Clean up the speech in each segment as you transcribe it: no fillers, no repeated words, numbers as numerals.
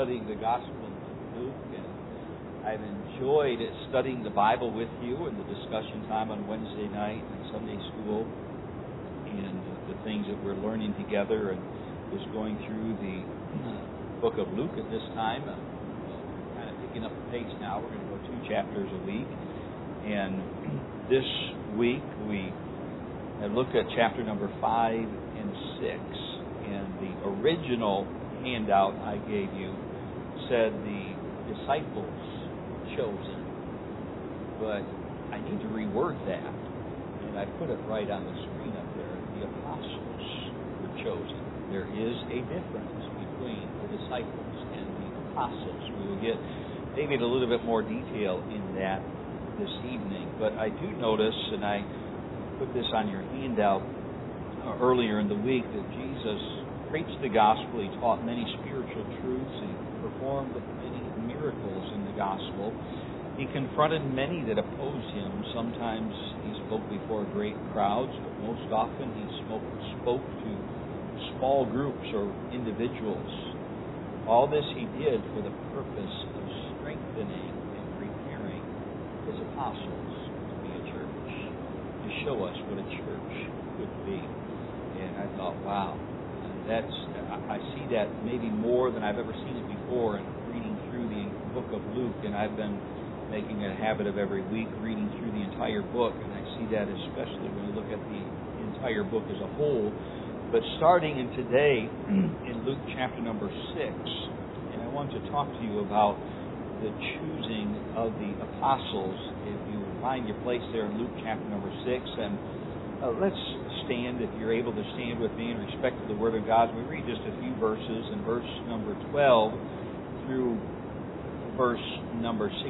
studying the Gospel of Luke, and I've enjoyed studying the Bible with you and the discussion time on Wednesday night and Sunday school, and the things that we're learning together, and just going through the book of Luke at this time. Kind of picking up the pace now. We're going to go 2 chapters a week, and this week we have looked at chapter number 5 and 6. And the original handout I gave you said the disciples chosen, but I need to reword that, and I put it right on the screen up there. The apostles were chosen. There is a difference between the disciples and the apostles. We will get maybe a little bit more detail in that this evening, but I do notice, and I put this on your handout earlier in the week, that Jesus preached the gospel. He taught many spiritual truths. He performed many miracles in the gospel. He confronted many that opposed him. Sometimes he spoke before great crowds, but most often he spoke to small groups or individuals. All this he did for the purpose of strengthening and preparing his apostles to be a church, to show us what a church could be. And I thought, wow, I see that maybe more than I've ever seen it before in reading through the book of Luke. And I've been making a habit of every week reading through the entire book, and I see that especially when you look at the entire book as a whole. But starting in today in Luke chapter number 6, and I want to talk to you about the choosing of the apostles. If you find your place there in Luke chapter number 6, and let's stand, if you're able to stand with me in respect to the Word of God. We read just a few verses in verse number 12 through verse number 16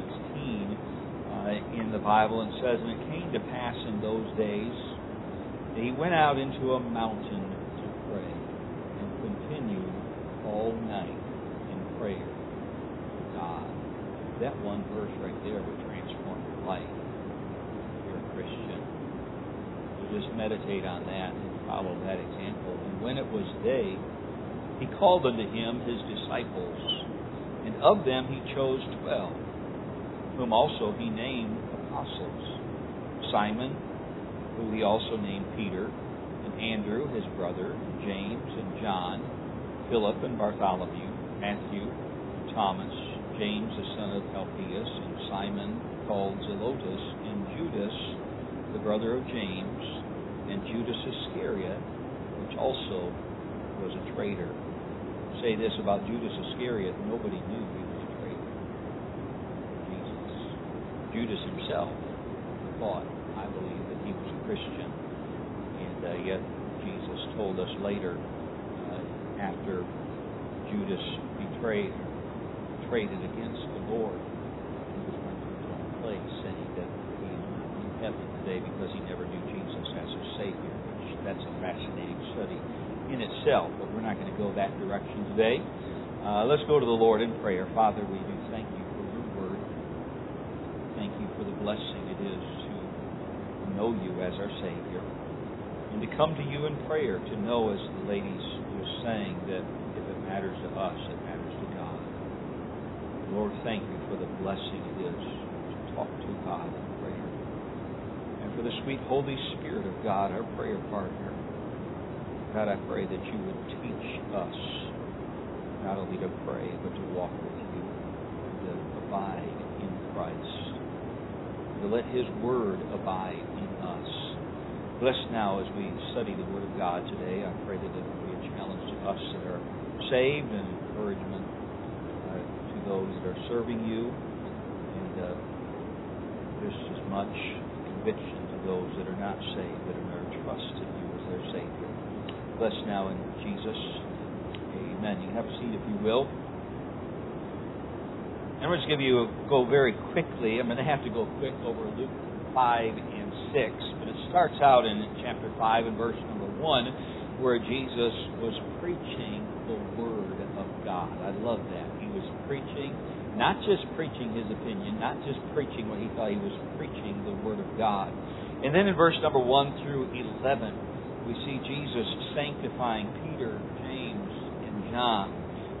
in the Bible, and says, "And it came to pass in those days that he went out into a mountain to pray, and continued all night in prayer to God." That one verse right there would transform your life if you're a Christian. Just meditate on that and follow that example. "And when it was day, he called unto him his disciples, and of them he chose 12, whom also he named apostles: Simon, who he also named Peter, and Andrew his brother, James and John, Philip and Bartholomew, Matthew and Thomas, James the son of Alphaeus, and Simon called Zelotes, and Judas the brother of James, and Judas Iscariot, which also was a traitor." Say this about Judas Iscariot: nobody knew he was a traitor. Jesus. Judas himself thought, I believe, that he was a Christian, and yet Jesus told us later, after Judas traded against the Lord, he was went to his own place, saying that he is in heaven today because he never knew Jesus as his Savior. Which that's a fascinating study in itself, but we're not going to go that direction today. Let's go to the Lord in prayer. Father, we do thank you for your word. Thank you for the blessing it is to know you as our Savior, and to come to you in prayer, to know, as the ladies were saying, that if it matters to us, it matters to God. Lord, thank you for the blessing it is to talk to God in prayer, and for the sweet Holy Spirit of God, our prayer partner. God, I pray that you would teach us not only to pray, but to walk with you, and to abide in Christ, and to let his word abide in us. Bless now as we study the Word of God today. I pray that it will be a challenge to us that are saved, and encouragement to those that are serving you, and just as much conviction to those that are not saved, that are not trusted you as their Savior. Bless now in Jesus. Amen. You can have a seat if you will. And I'm just going to go very quickly. I'm going to have to go quick over Luke 5 and 6. But it starts out in chapter 5 and verse number 1, where Jesus was preaching the Word of God. I love that. He was preaching, not just preaching his opinion, not just preaching what he thought. He was preaching the Word of God. And then in verse number 1 through 11, we see Jesus sanctifying Peter, James, and John.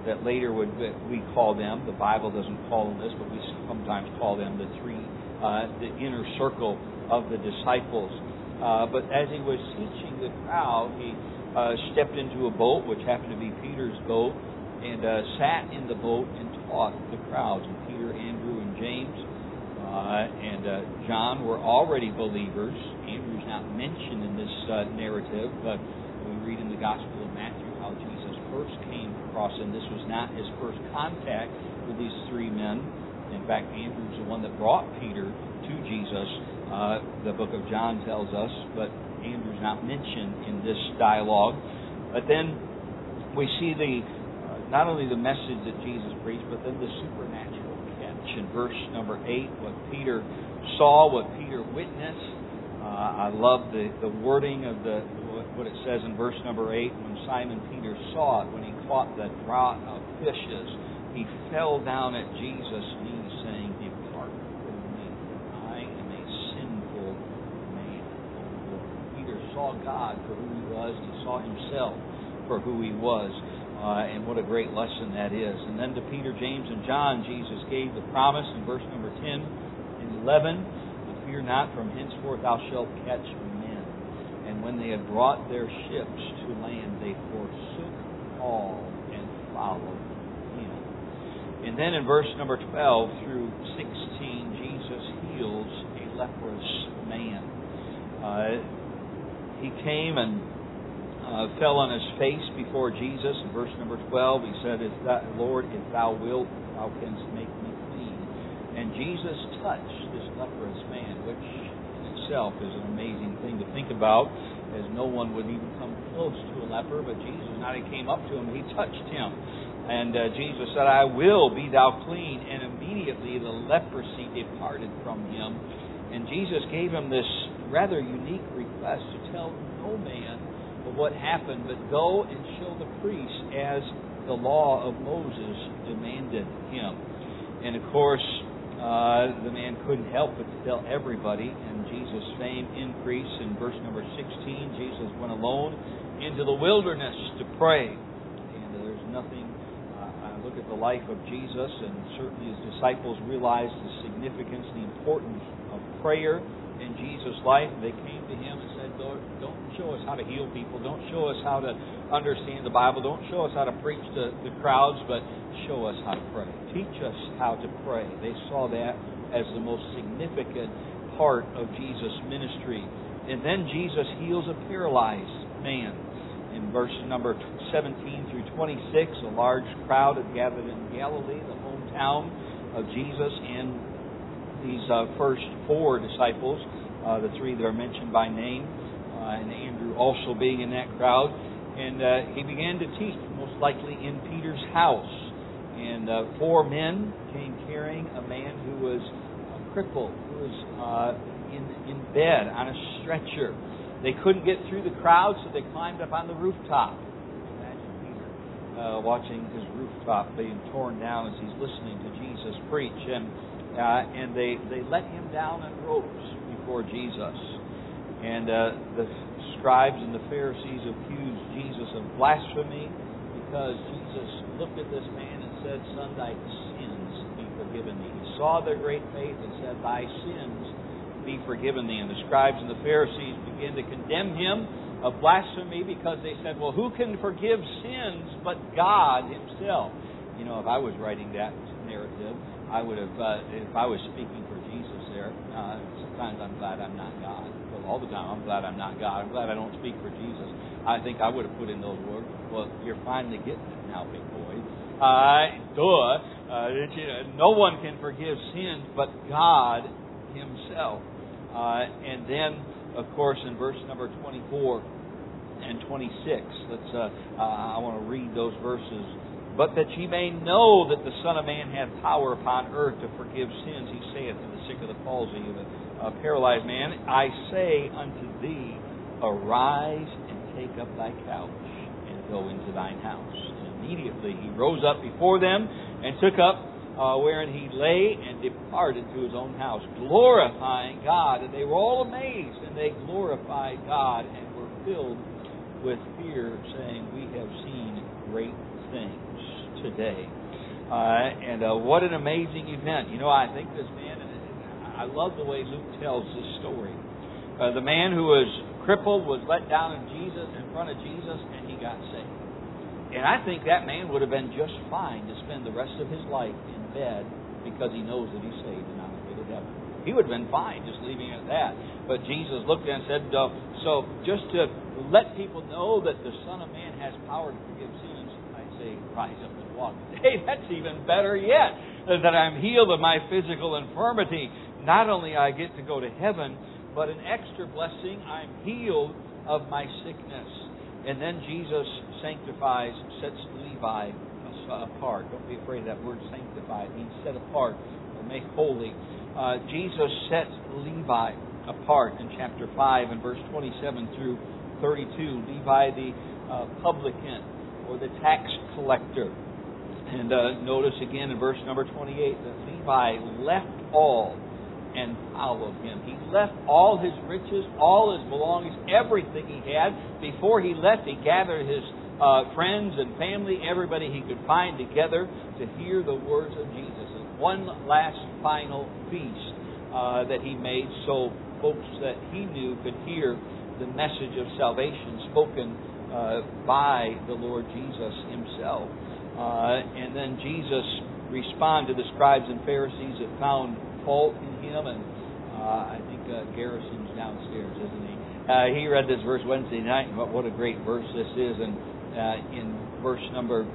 that later we call them, the Bible doesn't call them this, but we sometimes call them the inner circle of the disciples. But as he was teaching the crowd, he stepped into a boat, which happened to be Peter's boat, and sat in the boat and taught the crowds. And Peter, Andrew, and James and John were already believers. Andrew's not mentioned in this narrative, but we read in the Gospel of Matthew how Jesus first came across, and this was not his first contact with these three men. In fact, Andrew's the one that brought Peter to Jesus, the book of John tells us, but Andrew's not mentioned in this dialogue. But then we see not only the message that Jesus preached, but then the supernatural catch. In verse number 8, what Peter saw, what Peter witnessed. I love the wording of what it says in verse number 8. When Simon Peter saw it, when he caught the draught of fishes, he fell down at Jesus' knees, saying, "Depart from me, for I am a sinful man, O Lord." Peter saw God for who he was, and he saw himself for who he was. And what a great lesson that is. And then to Peter, James, and John, Jesus gave the promise in verse number 10 and 11, "Fear not, from henceforth thou shalt catch men." And when they had brought their ships to land, they forsook all and followed him. And then in verse number 12 through 16, Jesus heals a leprous man. He came and fell on his face before Jesus. In verse number 12, he said, "Lord, if thou wilt, thou canst make me clean." And Jesus touched this leprous man, which in itself is an amazing thing to think about, as no one would even come close to a leper. But Jesus not only came up to him, he touched him. And Jesus said, "I will, be thou clean." And immediately the leprosy departed from him. And Jesus gave him this rather unique request to tell no man of what happened, but go and show the priest as the law of Moses demanded him. And of course, the man couldn't help but to tell everybody, and Jesus' fame increased. In verse number 16, Jesus went alone into the wilderness to pray. And there's nothing, I look at the life of Jesus, and certainly his disciples realized the significance, the importance of prayer in Jesus' life. They came to him and said, "Lord, don't show us how to heal people. Don't show us how to understand the Bible. Don't show us how to preach to the crowds, but show us how to pray. Teach us how to pray." They saw that as the most significant part of Jesus' ministry. And then Jesus heals a paralyzed man. In verse number 17 through 26, a large crowd had gathered in Galilee, the hometown of Jesus, and these first four disciples, the three that are mentioned by name, and Andrew also being in that crowd. And he began to teach, most likely in Peter's house. And 4 men came carrying a man who was crippled, who was in bed on a stretcher. They couldn't get through the crowd, so they climbed up on the rooftop. Imagine Peter watching his rooftop being torn down as he's listening to Jesus preach. And they let him down on ropes before Jesus. And the scribes and the Pharisees accused Jesus of blasphemy, because Jesus looked at this man and said, "Son, thy sins be forgiven thee." He saw their great faith and said, "Thy sins be forgiven thee." And the scribes and the Pharisees began to condemn him of blasphemy, because they said, "Well, who can forgive sins but God himself?" You know, if I was writing that narrative, I would have, if I was speaking for Jesus there, sometimes I'm glad I'm not God. Well, all the time I'm glad I'm not God. I'm glad I don't speak for Jesus. I think I would have put in those words, "Well, you're finally getting it now, big boy. No one can forgive sins but God himself." And then, of course, in verse number 24 and 26, I want to read those verses. "But that ye may know that the Son of Man hath power upon earth to forgive sins, he saith to the sick of the palsy, of a paralyzed man, I say unto thee, arise and take up thy couch and go into thine house. And immediately he rose up before them and took up wherein he lay, and departed to his own house, glorifying God. And they were all amazed, and they glorified God, and were filled with fear, saying, We have seen great things today. What an amazing event. You know, I think this man, I love the way Luke tells this story. The man who was crippled was let down in front of Jesus, and he got saved. And I think that man would have been just fine to spend the rest of his life in bed because he knows that he's saved and on the way to heaven. He would have been fine just leaving it at that. But Jesus looked at him and said, so just to let people know that the Son of Man has power to forgive sins, I say, rise up and walk. Hey, that's even better yet, that I'm healed of my physical infirmity. Not only I get to go to heaven, but an extra blessing, I'm healed of my sickness. And then Jesus sanctifies, sets Levi apart. Don't be afraid of that word sanctified. It means set apart or make holy. Jesus set Levi apart in chapter 5 and verse 27 through 32. Levi the publican or the tax collector. And notice again in verse number 28 that Levi left all and followed him. He left all his riches, all his belongings, everything he had. Before he left, he gathered his friends and family, everybody he could find together to hear the words of Jesus. And one last final feast that he made so folks that he knew could hear the message of salvation spoken by the Lord Jesus himself. And then Jesus responded to the scribes and Pharisees that found fault in him, and I think Garrison's downstairs, isn't he? He read this verse Wednesday night, and what a great verse this is. And in verse number,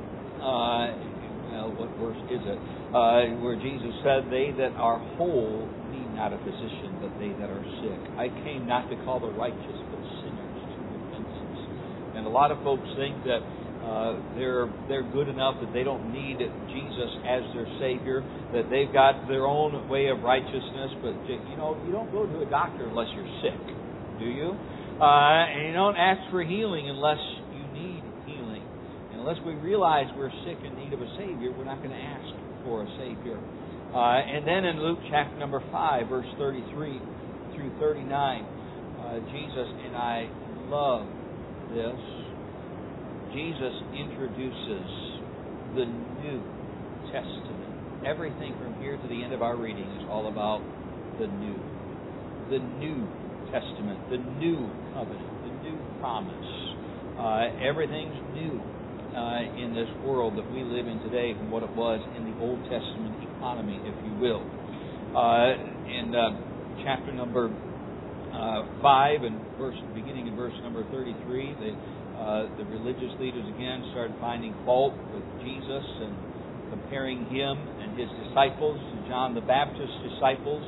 what verse is it? Where Jesus said, "They that are whole need not a physician, but they that are sick. I came not to call the righteous, but sinners to repentance." And a lot of folks think that they're good enough that they don't need Jesus as their Savior, that they've got their own way of righteousness. But you know, you don't go to a doctor unless you're sick, do you? And you don't ask for healing unless you need healing. And unless we realize we're sick in need of a Savior, we're not going to ask for a Savior. And then in Luke chapter number 5, verse 33 through 39, Jesus, and I love this, Jesus introduces the New Testament. Everything from here to the end of our reading is all about the New Testament, the New Covenant, the New Promise. Everything's new in this world that we live in today from what it was in the Old Testament economy, if you will. In chapter number 5 and beginning in verse number 33, the religious leaders again started finding fault with Jesus and comparing him and his disciples to John the Baptist's disciples.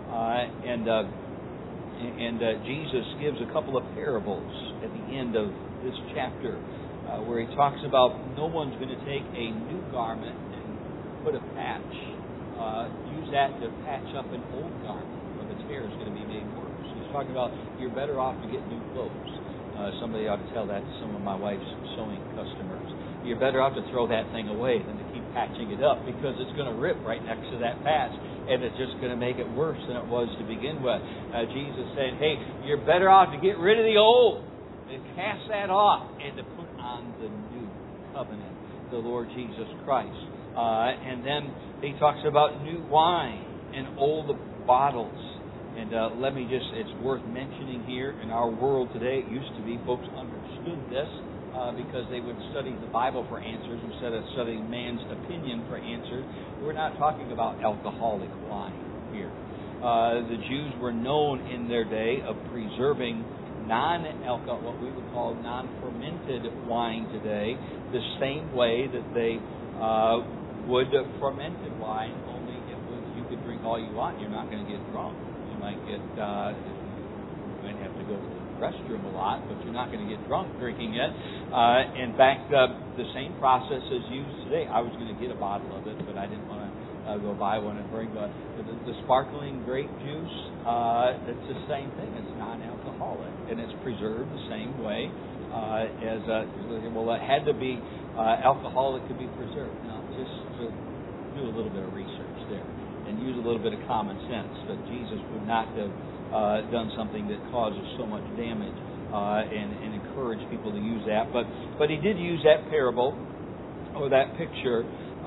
Jesus gives a couple of parables at the end of this chapter where he talks about no one's going to take a new garment and put a patch, use that to patch up an old garment, or the tear is going to be made worse. He's talking about you're better off to get new clothes. Somebody ought to tell that to some of my wife's sewing customers. You're better off to throw that thing away than to keep patching it up, because it's going to rip right next to that patch, and it's just going to make it worse than it was to begin with. Jesus said, hey, you're better off to get rid of the old and cast that off and to put on the new covenant, the Lord Jesus Christ. And then he talks about new wine and old bottles. And it's worth mentioning here in our world today, it used to be folks understood this because they would study the Bible for answers instead of studying man's opinion for answers. We're not talking about alcoholic wine here. The Jews were known in their day of preserving non-alcohol, what we would call non-fermented wine today, the same way that they would fermented wine, only you could drink all you want, you're not going to get drunk. You might have to go to the restroom a lot, but you're not going to get drunk drinking it. In fact, the same process is used today. I was going to get a bottle of it, but I didn't want to go buy one and bring the sparkling grape juice. It's the same thing. It's non-alcoholic, and it's preserved the same way as it had to be alcoholic to be preserved. Now, just to do a little bit of research there and use a little bit of common sense. That Jesus would not have done something that causes so much damage and encourage people to use that. But he did use that parable or that picture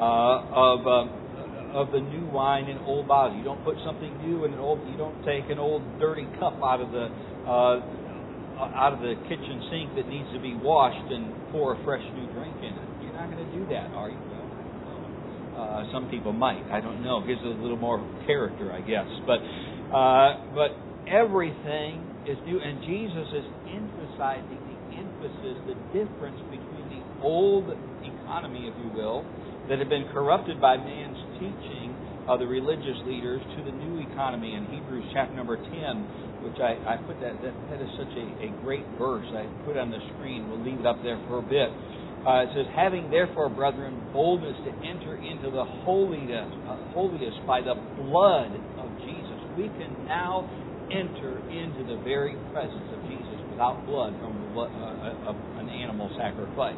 of the new wine in old bottles. You don't put something new in an old. You don't take an old dirty cup out of the kitchen sink that needs to be washed and pour a fresh new drink in it. You're not going to do that, are you? Some people might. I don't know. It gives it a little more character, I guess. But everything is new, and Jesus is emphasizing the difference between the old economy, if you will, that had been corrupted by man's teaching of the religious leaders, to the new economy in Hebrews chapter number 10, which I put that is such a great verse. I put it on the screen. We'll leave it up there for a bit. It says, having therefore, brethren, boldness to enter into the holiest by the blood of Jesus. We can now enter into the very presence of Jesus without blood from an animal sacrifice.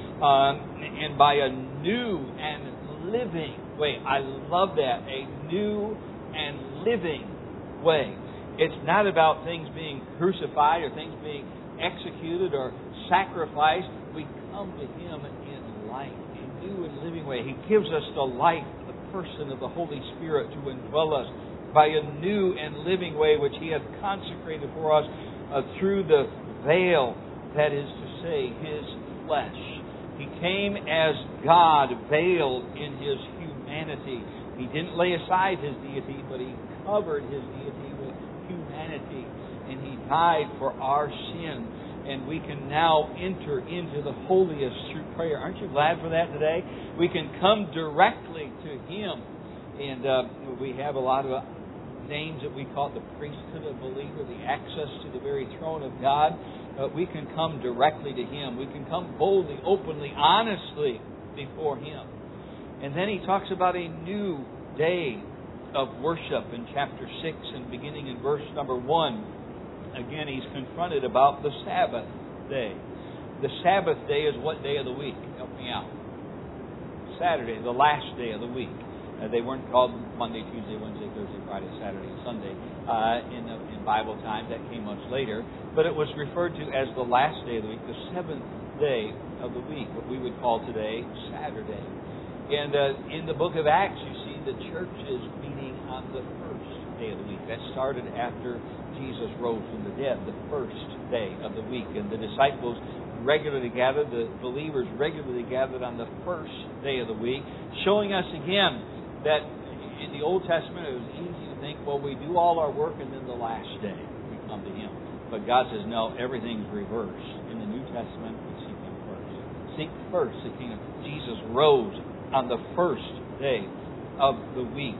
And by a new and living way. I love that. A new and living way. It's not about things being crucified or things being executed or sacrificed. We come to Him in life, a new and living way. He gives us the life, the person of the Holy Spirit to indwell us by a new and living way which He hath consecrated for us through the veil, that is to say, His flesh. He came as God, veiled in His humanity. He didn't lay aside His deity, but He covered His deity with humanity. And He died for our sin. And we can now enter into the holiest through prayer. Aren't you glad for that today? We can come directly to Him. And we have a lot of names that we call it the priesthood of believer, the access to the very throne of God. We can come directly to Him. We can come boldly, openly, honestly before Him. And then He talks about a new day of worship in chapter 6 and beginning in verse number 1. Again, He's confronted about the Sabbath day. The Sabbath day is what day of the week? Help me out. Saturday, the last day of the week. They weren't called Monday, Tuesday, Wednesday, Thursday, Friday, Saturday, and Sunday in Bible time. That came much later. But it was referred to as the last day of the week, the seventh day of the week, what we would call today Saturday. And in the book of Acts, you see the church is meeting on the first day of the week. That started after Jesus rose from the dead, the first day of the week. And the disciples regularly gathered, the believers regularly gathered on the first day of the week, showing us again that in the Old Testament it was easy to think, well, we do all our work and then the last day we come to Him. But God says, no, everything's reversed. In the New Testament, we seek Him first. Seek first the kingdom. Jesus rose on the first day of the week.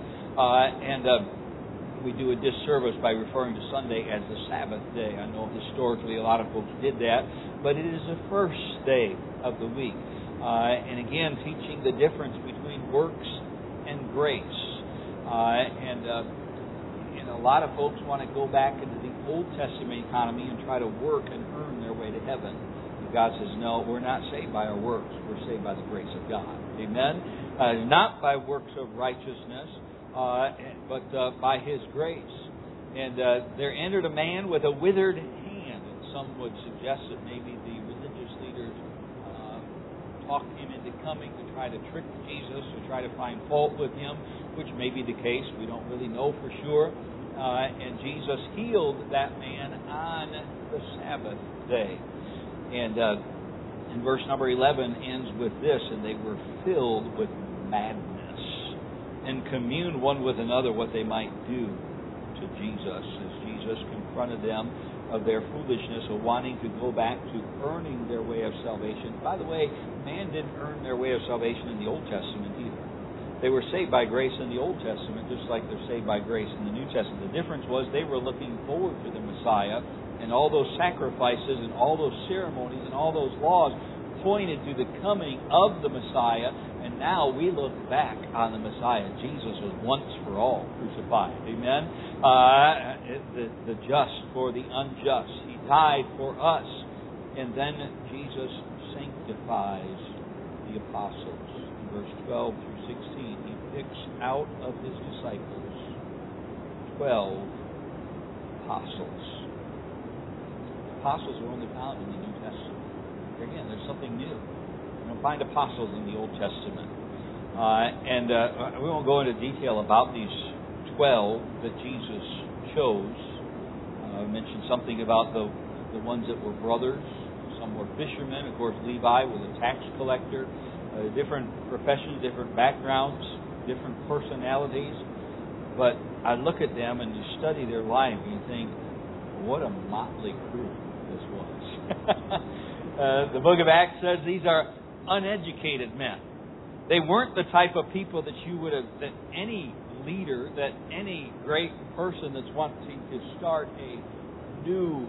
We do a disservice by referring to Sunday as the Sabbath day. I know historically a lot of folks did that, but it is the first day of the week. And again, teaching the difference between works and grace. And a lot of folks want to go back into the Old Testament economy and try to work and earn their way to heaven. And God says, no, we're not saved by our works. We're saved by the grace of God. Amen? Not by works of righteousness, but by His grace. And there entered a man with a withered hand. And some would suggest that maybe the religious leaders talked him into coming to try to trick Jesus, to try to find fault with Him, which may be the case. We don't really know for sure. And Jesus healed that man on the Sabbath day. And in verse number 11 ends with this, and they were filled with madness and communed one with another what they might do to Jesus, as Jesus confronted them of their foolishness of wanting to go back to earning their way of salvation. By the way, man didn't earn their way of salvation in the Old Testament either. They were saved by grace in the Old Testament, just like they're saved by grace in the New Testament. The difference was they were looking forward to the Messiah, and all those sacrifices and all those ceremonies and all those laws pointed to the coming of the Messiah. And now we look back on the Messiah. Jesus was once for all crucified. Amen? The just for the unjust. He died for us. And then Jesus sanctifies the apostles. In verse 12 through 16, He picks out of His disciples 12 apostles. Apostles are only found in the New Testament. Again, there's something new. find apostles in the Old Testament. And we won't go into detail about these 12 that Jesus chose. I mentioned something about the ones that were brothers. Some were fishermen. Of course, Levi was a tax collector. Different professions, different backgrounds, different personalities. But I look at them and you study their life and you think, what a motley crew this was. The book of Acts says these are uneducated men. They weren't the type of people that you would have, that any leader, that any great person that's wanting to start a new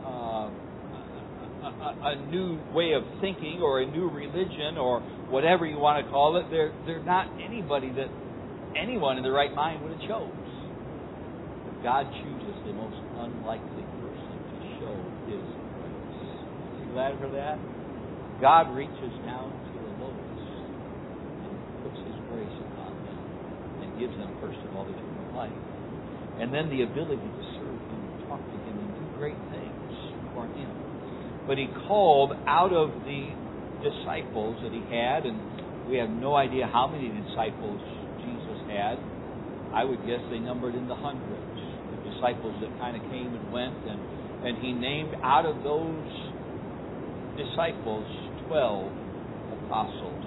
way of thinking or a new religion or whatever you want to call it. They're not anybody that anyone in the right mind would have chose. But God chooses the most unlikely person to show His grace. Are you glad for that? God reaches down to the lowest and puts His grace upon them and gives them, first of all, the gift of life. And then the ability to serve Him and talk to Him and do great things for Him. But He called out of the disciples that He had, and we have no idea how many disciples Jesus had. I would guess they numbered in the hundreds. The disciples that kind of came and went, and He named out of those disciples 12 apostles.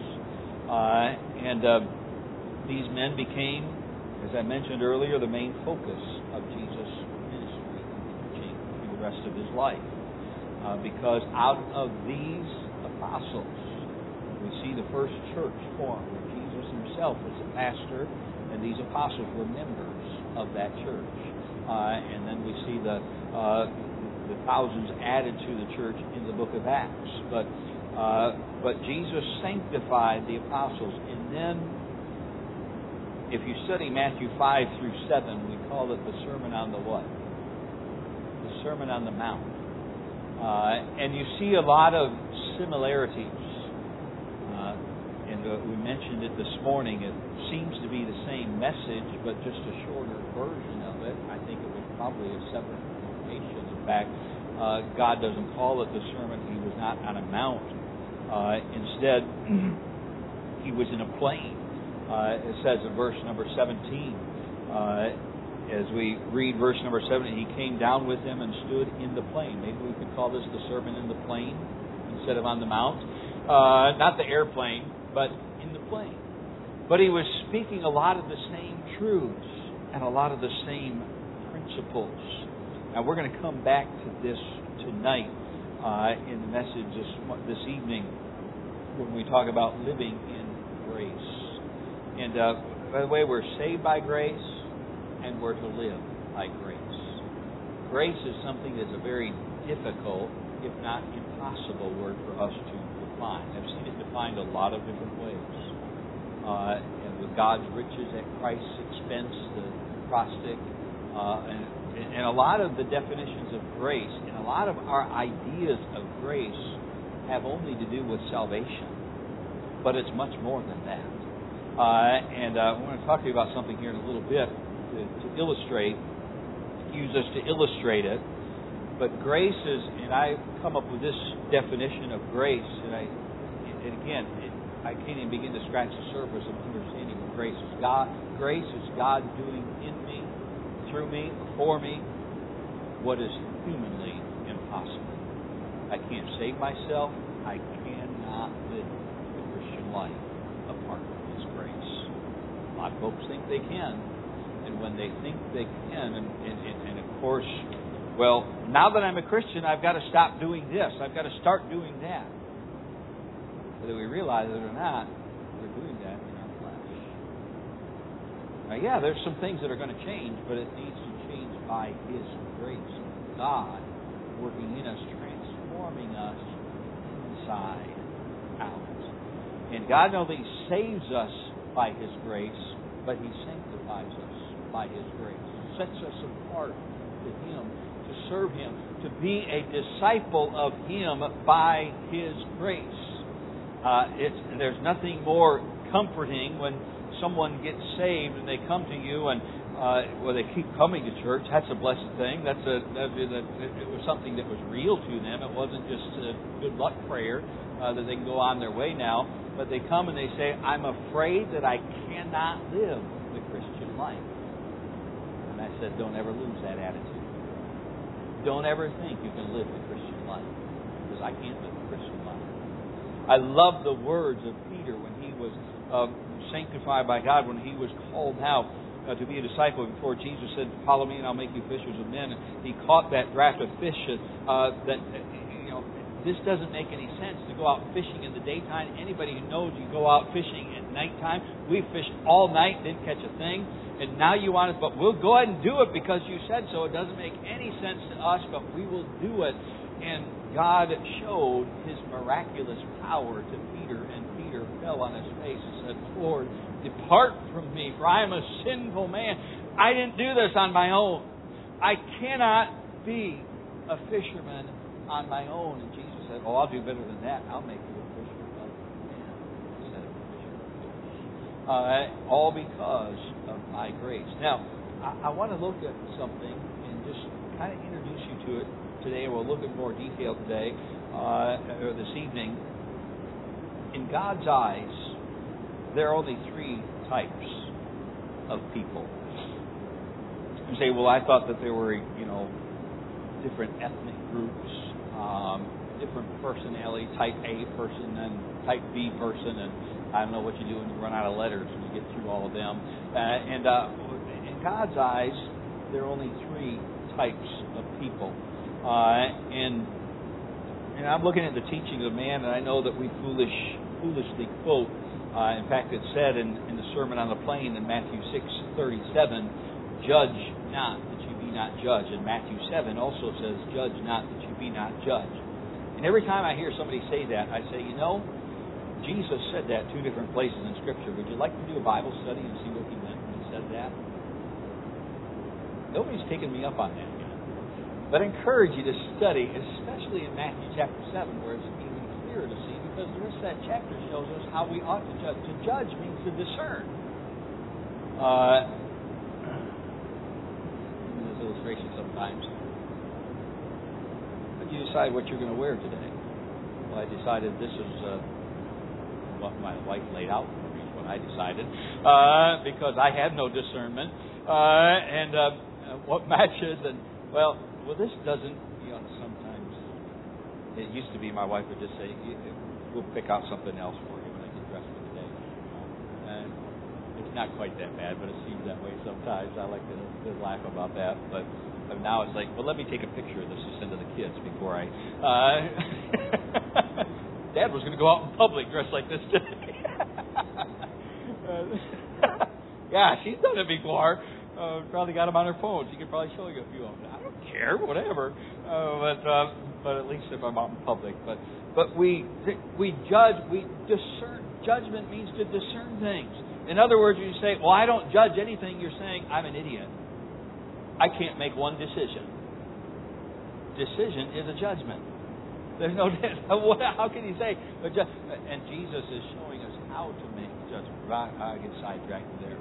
These men became, as I mentioned earlier, the main focus of Jesus' ministry and teaching through the rest of His life. Because out of these apostles, we see the first church formed, where Jesus Himself was the pastor, and these apostles were members of that church. And then we see the thousands added to the church in the book of Acts. But Jesus sanctified the apostles, and then, if you study Matthew 5 through 7, we call it the Sermon on the what? The Sermon on the Mount. And you see a lot of similarities. We mentioned it this morning. It seems to be the same message, but just a shorter version of it. I think it was probably a separate location. In fact, God doesn't call it the sermon. He was not on a mount. Instead, He was in a plain. It says in verse number 17, as we read verse number 17, He came down with them and stood in the plain. Maybe we could call this the sermon in the plain instead of on the mount. Not the airplane, but in the plain. But He was speaking a lot of the same truths and a lot of the same principles. Now we're going to come back to this tonight in the message this evening when we talk about living in grace. And by the way, we're saved by grace and we're to live by grace. Grace is something that's a very difficult, if not impossible, word for us to define. I've seen it defined a lot of different ways. And with God's riches at Christ's expense, the acrostic, and a lot of the definitions of grace, and a lot of our ideas of grace have only to do with salvation. But it's much more than that. And I want to talk to you about something here in a little bit to illustrate, use this to illustrate it. But grace is, and I come up with this definition of grace, and again, I can't even begin to scratch the surface of understanding what grace is. Grace is God doing in me, through me, for me, what is humanly impossible. I can't save myself. I cannot live the Christian life apart from His grace. A lot of folks think they can, and when they think they can, and of course, well, now that I'm a Christian, I've got to stop doing this. I've got to start doing that. Whether we realize it or not, we're doing that in our flesh. Now, yeah, there's some things that are going to change, but it needs to change by His grace. God working in us, transforming us inside out. And God not only saves us by His grace, but He sanctifies us by His grace. Sets us apart to Him, to serve Him, to be a disciple of Him by His grace. There's nothing more comforting when someone gets saved and they come to you and they keep coming to church. That's a blessed thing. It was something that was real to them. It wasn't just a good luck prayer that they can go on their way now. But they come and they say, I'm afraid that I cannot live the Christian life. And I said, don't ever lose that attitude. Don't ever think you can live the Christian life, because I can't live the Christian life. I love the words of Peter when he was sanctified by God, when he was called out to be a disciple before Jesus said, follow me and I'll make you fishers of men. And he caught that draft of fish this doesn't make any sense to go out fishing in the daytime. Anybody who knows you go out fishing at nighttime. We fished all night, didn't catch a thing. And now you want us, but we'll go ahead and do it because you said so. It doesn't make any sense to us, but we will do it. And God showed His miraculous power to Peter, and Peter fell on his face and said, Lord, depart from me, for I am a sinful man. I didn't do this on my own. I cannot be a fisherman on my own. And Jesus said, I'll do better than that. I'll make you a fisher of men instead of a fisher of fish. All because of my grace. Now, I want to look at something and just kind of introduce you to it today. We'll look at more detail today, or this evening. In God's eyes, there are only three types of people. You say, well, I thought that there were, different ethnic groups, different personality, type A person and type B person, and I don't know what you do when you run out of letters when you get through all of them. In God's eyes, there are only three types of people. And I'm looking at the teaching of man, and I know that we foolishly quote. In fact, it's said in the Sermon on the Plain in Matthew 6:37, judge not that you be not judged. And Matthew 7 also says, judge not that you be not judged. And every time I hear somebody say that, I say, Jesus said that two different places in Scripture. Would you like to do a Bible study and see what he meant when he said that? Nobody's taken me up on that yet. But I encourage you to study, especially in Matthew chapter 7, where it's even clearer to see, because the rest of that chapter shows us how we ought to judge. To judge means to discern. There's illustrations sometimes. But you decide what you're going to wear today. Well, I decided this is what my wife laid out for me, what I decided, because I had no discernment, and what matches, and well, this doesn't, sometimes, it used to be my wife would just say, we'll pick out something else for you when I get dressed for the day. And it's not quite that bad, but it seems that way sometimes. I like to laugh about that, but now it's like, well, let me take a picture of this to send to the kids before I... Dad was going to go out in public dressed like this today. Yeah, she's done it before. Probably got them on her phone. She could probably show you a few of them. I don't care, whatever. But at least if I'm out in public. But we judge, we discern. Judgment means to discern things. In other words, when you say, well, I don't judge anything, you're saying, I'm an idiot. I can't make one decision. Decision is a judgment. There's no... How can you say... And Jesus is showing us how to make judgment. I get sidetracked there.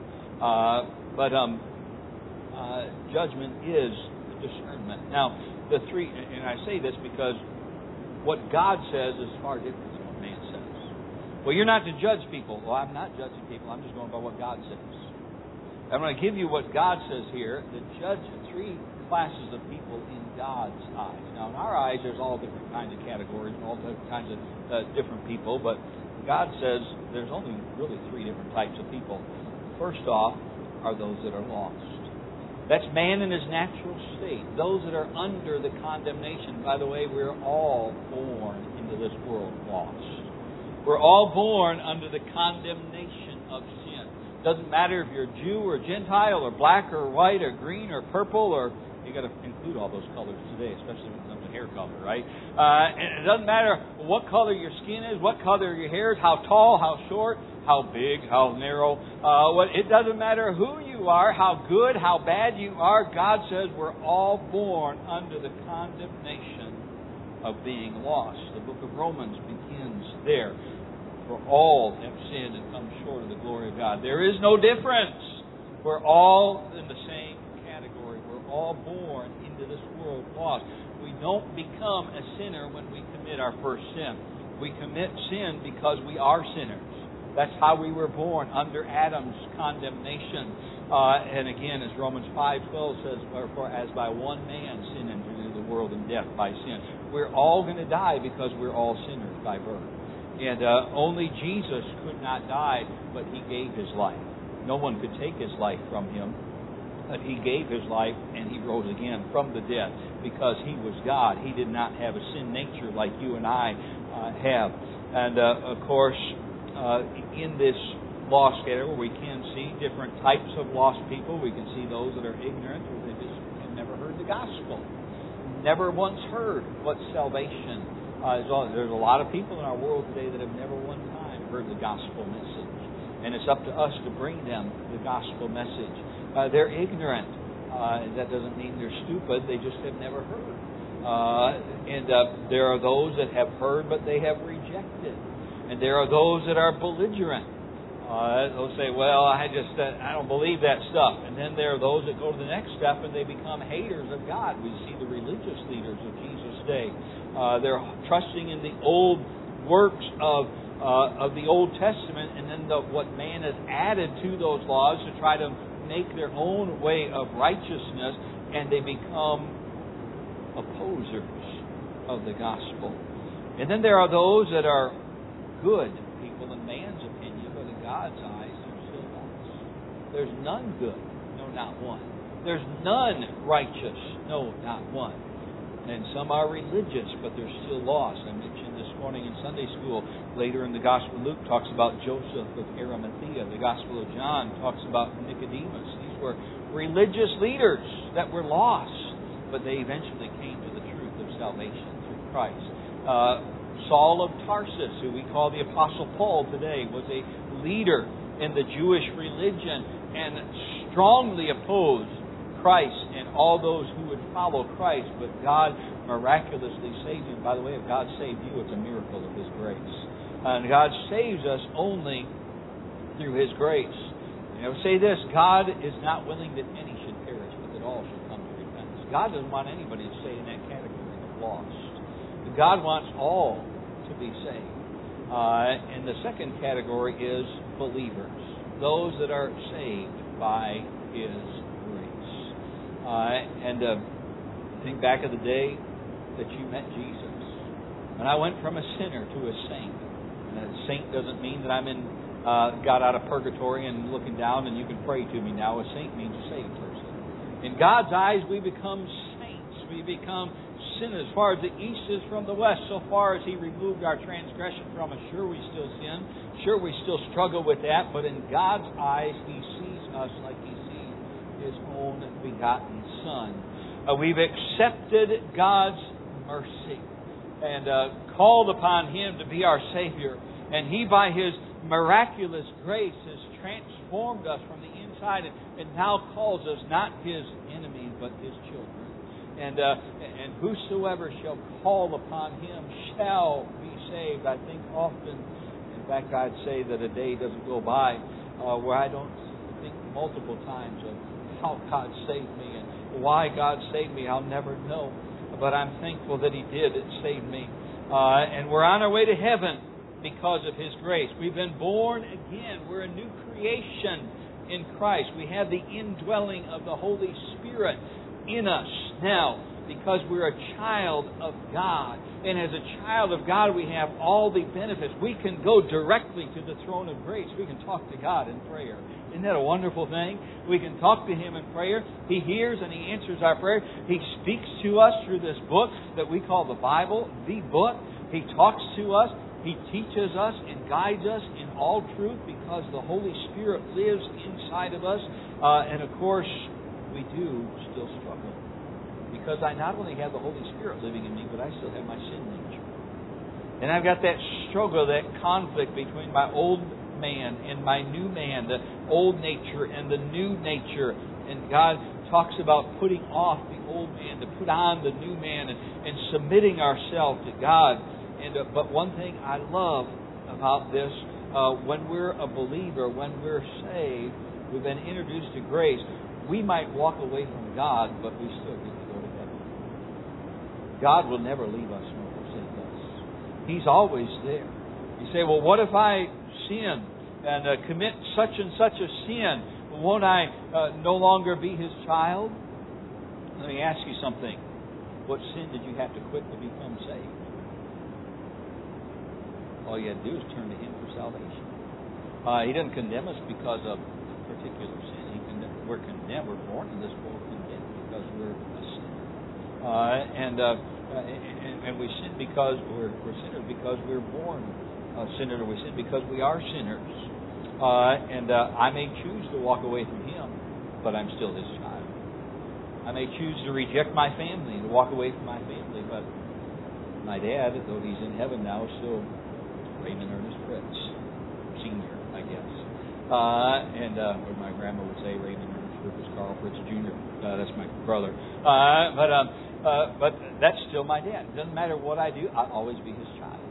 Judgment is discernment. Now, the three... And I say this because what God says is far different than what man says. Well, you're not to judge people. Well, I'm not judging people. I'm just going by what God says. I'm going to give you what God says here. The three classes of people in God's eyes. Now, in our eyes, there's all different kinds of categories and all different kinds of different people, but God says there's only really three different types of people. First off are those that are lost. That's man in his natural state. Those that are under the condemnation. By the way, we're all born into this world lost. We're all born under the condemnation of sin. Doesn't matter if you're Jew or Gentile or black or white or green or purple, or you got to include all those colors today, especially when it comes to hair color, right? And it doesn't matter what color your skin is, what color your hair is, how tall, how short, how big, how narrow. It doesn't matter who you are, how good, how bad you are. God says we're all born under the condemnation of being lost. The book of Romans begins there. For all have sinned and come short of the glory of God. There is no difference. We're all in the same category. We're all born into this world lost. We don't become a sinner when we commit our first sin. We commit sin because we are sinners. That's how we were born, under Adam's condemnation. And again, as Romans 5:12 says, "For as by one man sin entered into the world, and death by sin." We're all going to die because we're all sinners by birth. And only Jesus could not die, but He gave His life. No one could take His life from Him, but He gave His life and He rose again from the dead because He was God. He did not have a sin nature like you and I have. And of course, in this lost category, we can see different types of lost people. We can see those that are ignorant, or they just have never heard the gospel, never once heard what salvation is. There's a lot of people in our world today that have never one time heard the gospel message, and it's up to us to bring them the gospel message. They're ignorant. That doesn't mean they're stupid. They just have never heard. And there are those that have heard, but they have rejected. And there are those that are belligerent. They'll say, "Well, I don't believe that stuff." And then there are those that go to the next step and they become haters of God. We see the religious leaders of Jesus' day. They're trusting in the old works of the Old Testament, and then what man has added to those laws to try to make their own way of righteousness, and they become opposers of the gospel. And then there are those that are good people in man's opinion, but in God's eyes they're still lost. There's none good, no, not one. There's none righteous, no, not one. And some are religious, but they're still lost. I mentioned this morning in Sunday school. Later in the Gospel of Luke talks about Joseph of Arimathea. The Gospel of John talks about Nicodemus. These were religious leaders that were lost, but they eventually came to the truth of salvation through Christ. Saul of Tarsus, who we call the Apostle Paul today, was a leader in the Jewish religion and strongly opposed Christ and all those who would follow Christ, but God miraculously saved him. By the way, if God saved you, it's a miracle of His grace. And God saves us only through His grace. And I would say this: God is not willing that any should perish, but that all should come to repentance. God doesn't want anybody to stay in that category of lost. God wants all to be saved. And the second category is believers, those that are saved by His grace. Think back of the day that you met Jesus. And I went from a sinner to a saint. And a saint doesn't mean that I'm got out of purgatory and looking down and you can pray to me now. A saint means a saved person. In God's eyes, we become saints. We become sinners. As far as the east is from the west, so far as He removed our transgression from us. Sure, we still sin. Sure, we still struggle with that. But in God's eyes, He sees us like He sees His own begotten Son. We've accepted God's mercy and called upon Him to be our Savior. And He, by His miraculous grace, has transformed us from the inside and now calls us not His enemies, but His children. And whosoever shall call upon Him shall be saved. I think often, in fact, I'd say that a day doesn't go by where I don't think multiple times of how God saved me and why God saved me. I'll never know. But I'm thankful that He did. It saved me. And we're on our way to heaven because of His grace. We've been born again. We're a new creation in Christ. We have the indwelling of the Holy Spirit in us now because we're a child of God. And as a child of God, we have all the benefits. We can go directly to the throne of grace. We can talk to God in prayer. Isn't that a wonderful thing? We can talk to Him in prayer. He hears and He answers our prayer. He speaks to us through this book that we call the Bible, the book. He talks to us. He teaches us and guides us in all truth because the Holy Spirit lives inside of us. And of course, we do still struggle. Because I not only have the Holy Spirit living in me, but I still have my sin nature. And I've got that struggle, that conflict between my old man and my new man, the old nature and the new nature. And God talks about putting off the old man to put on the new man and submitting ourselves to God. But one thing I love about this. When we're a believer, when we're saved, we've been introduced to grace, we might walk away from God, but we still get to go to heaven. God will never leave us nor forsake us. He's always there. You say, well, what if I sin and commit such and such a sin? Won't I no longer be His child? Let me ask you something. What sin did you have to quit to become saved? All you had to do is turn to Him for salvation. He doesn't condemn us because of a particular sin. We're condemned. We're born in this world condemned because we're a sinner. And we sin because we're sinners because we're born sinners, or we sin because we are sinners. I may choose to walk away from Him, but I'm still His child. I may choose to reject my family and to walk away from my family, but my dad, though he's in heaven now, is still Raymond Ernest Fritz, Sr., I guess. Or my grandma would say Raymond Ernest Fritz Carl Fritz Jr. That's my brother. But that's still my dad. It doesn't matter what I do, I'll always be His child.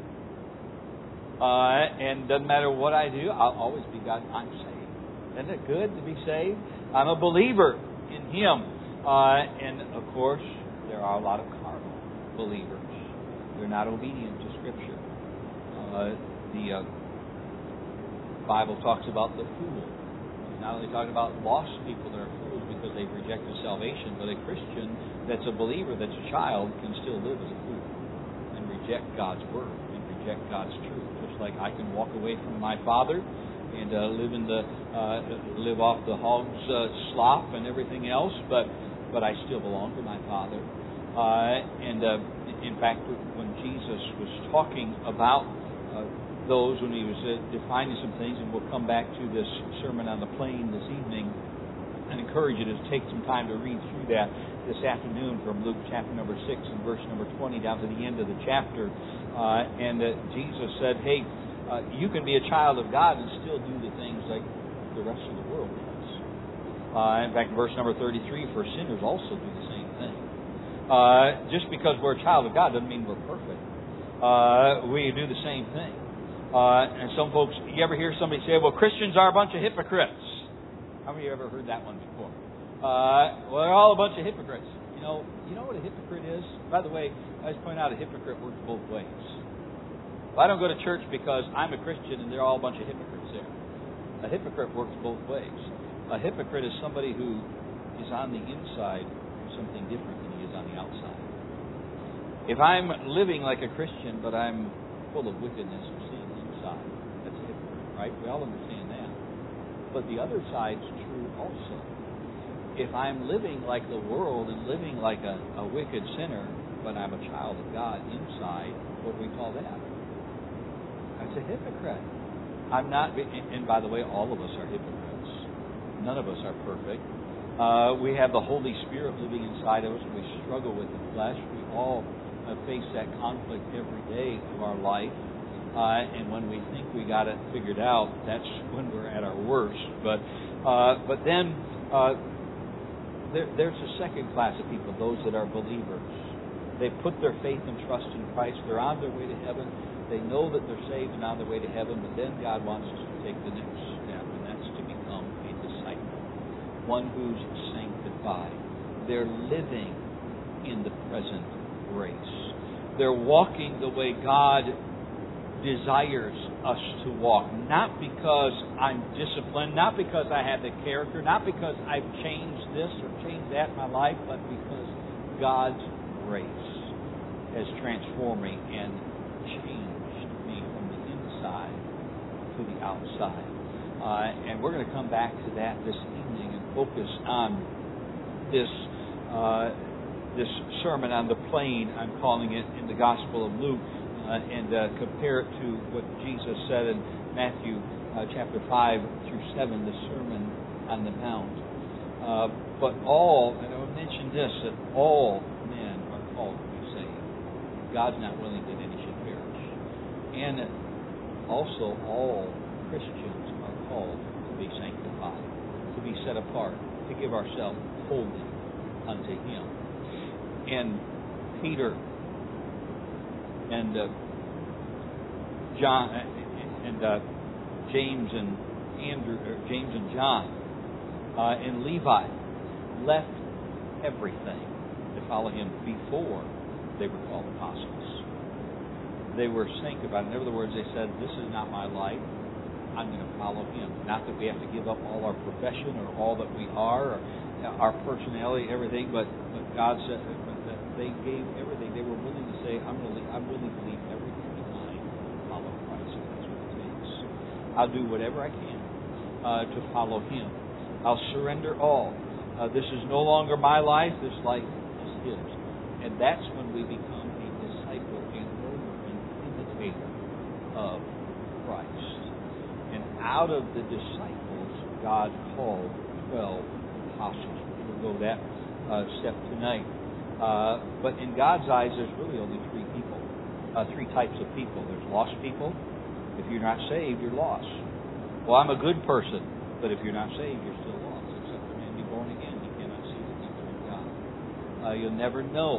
And doesn't matter what I do, I'll always be God. I'm saved. Isn't it good to be saved? I'm a believer in Him. And of course, there are a lot of carnal believers. They're not obedient to Scripture. The Bible talks about the fool. It's not only talking about lost people that are fools because they've rejected salvation, but a Christian that's a believer, that's a child, can still live as a fool and reject God's Word and reject God's truth. Just like I can walk away from my father and live off the hog's slop and everything else, but I still belong to my Father. In fact, when Jesus was talking about those, when He was defining some things, and we'll come back to this Sermon on the Plain this evening, I encourage you to take some time to read through that this afternoon from Luke chapter number 6 and verse number 20 down to the end of the chapter. Jesus said, hey, you can be a child of God and still do the things like the rest of the world does. In fact, in verse number 33, for sinners also do the same thing. Just because we're a child of God doesn't mean we're perfect. We do the same thing. And some folks, you ever hear somebody say, well, Christians are a bunch of hypocrites? How many of you ever heard that one before? Well, they're all a bunch of hypocrites. You know what a hypocrite is? By the way, I just point out a hypocrite works both ways. Well, I don't go to church because I'm a Christian and they're all a bunch of hypocrites there. A hypocrite works both ways. A hypocrite is somebody who is on the inside something different than he is on the outside. If I'm living like a Christian, but I'm full of wickedness or sin inside, that's a hypocrite, right? We all understand that. But the other side's true also. If I'm living like the world and living like a wicked sinner, but I'm a child of God inside, what do we call that? That's a hypocrite. I'm not, and by the way, all of us are hypocrites. None of us are perfect. We have the Holy Spirit living inside of us. We struggle with the flesh. We all face that conflict every day of our life. And when we think we got it figured out, that's when we're at our worst. But then there's a second class of people, those that are believers. They put their faith and trust in Christ. They're on their way to heaven. They know that they're saved and on their way to heaven. But then God wants us to take the next step, and that's to become a disciple, one who's sanctified. They're living in the present grace. They're walking the way God desires us to walk, not because I'm disciplined, not because I have the character, not because I've changed this or changed that in my life, but because God's grace has transformed me and changed me from the inside to the outside. And we're going to come back to that this evening and focus on this Sermon on the Plain, I'm calling it, in the Gospel of Luke, and compare it to what Jesus said in Matthew chapter 5 through 7, the Sermon on the Mount. But all, and I'll mention this, that all men are called to be saved. God's not willing that any should perish. And also all Christians are called to be sanctified, to be set apart, to give ourselves wholly unto Him. And Peter and John, And James and John and Levi left everything to follow Him before they were called apostles. They were sanctified. In other words, they said, "This is not my life. I'm going to follow Him." Not that we have to give up all our profession or all that we are, or our personality, everything, but God said that they gave everything. They were willing to say, I'm willing to leave everything behind and follow Christ. If that's what it takes. I'll do whatever I can to follow Him. I'll surrender all. This is no longer my life. This life is His. And that's when we become a disciple, a learner, an imitator of Christ. And out of the disciples, God called 12 apostles. We'll go that step tonight. But in God's eyes, there's really only three types of people. There's lost people. If you're not saved, you're lost. Well, I'm a good person, but if you're not saved, you're still lost. Except for man be born again, you cannot see the kingdom of God. You'll never know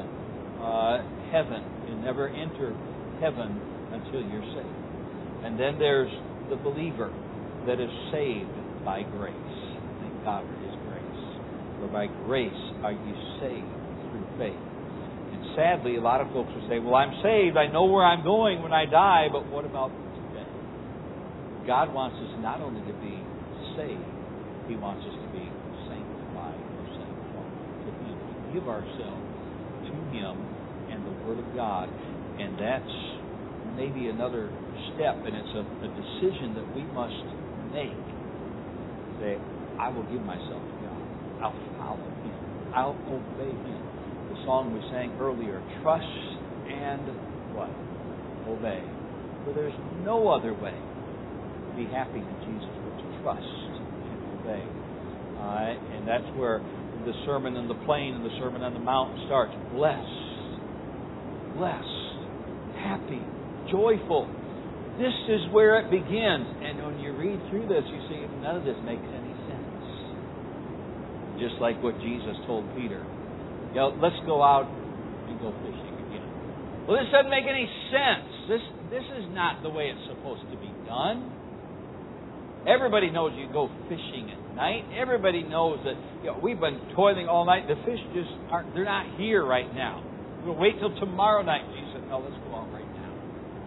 heaven. You'll never enter heaven until you're saved. And then there's the believer that is saved by grace. Thank God for His grace. For by grace are you saved through faith. And sadly, a lot of folks will say, well, I'm saved. I know where I'm going when I die, but what about today? God wants us not only to be saved, He wants us to be sanctified or set apart to Him, to give ourselves to Him and the Word of God. And that's maybe another step, and it's a decision that we must make. Say, I will give myself to God. I'll follow Him. I'll obey Him. The song we sang earlier, trust and what? Obey. For there's no other way to be happy in Jesus but to trust and obey. And that's where the Sermon on the Plain and the Sermon on the Mount starts. Blessed, happy, joyful. This is where it begins. And when you read through this, you see none of this makes any sense. Just like what Jesus told Peter. Let's go out and go fishing again. Well, this doesn't make any sense. This is not the way it's supposed to be done. Everybody knows you go fishing at night. Everybody knows that we've been toiling all night. The fish just they're not here right now. We'll wait till tomorrow night. Jesus said, no, let's go out right now.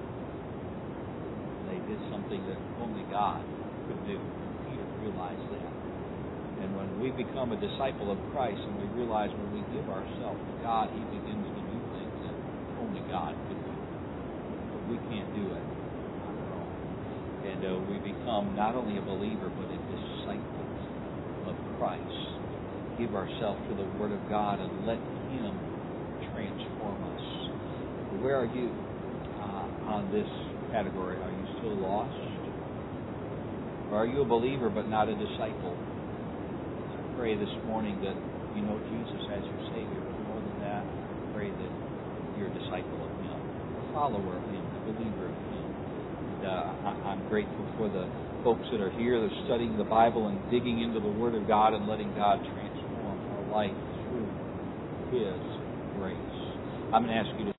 They did something that only God could do. Peter realized that. And when we become a disciple of Christ and we realize when we give ourselves to God, He begins to do things that only God could do. But we can't do it on our own. And we become not only a believer, but a disciple of Christ. Give ourselves to the Word of God and let Him transform us. Where are you on this category? Are you still lost? Or are you a believer but not a disciple? Pray this morning that you know Jesus as your Savior. But more than that, pray that you're a disciple of Him, a follower of Him, a believer of Him. And I'm grateful for the folks that are here, that are studying the Bible and digging into the Word of God and letting God transform our life through His grace. I'm going to ask you to